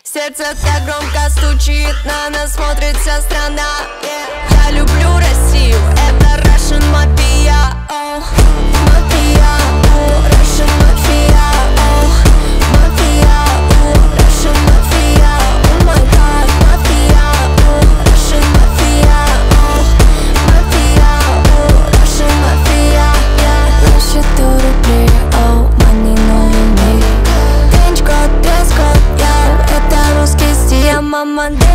Сердце так громко стучит, на нас смотрит вся страна. Я люблю Россию, это Russian Mafia. Mafia, Russian Mafia. Mafia, Russian Mafia. Oh my God, Mafia, Russian Mafia. Mafia, Russian Mafia. На счету рубли, oh, money, no you need. Дресс-код, это русский стиль, мама.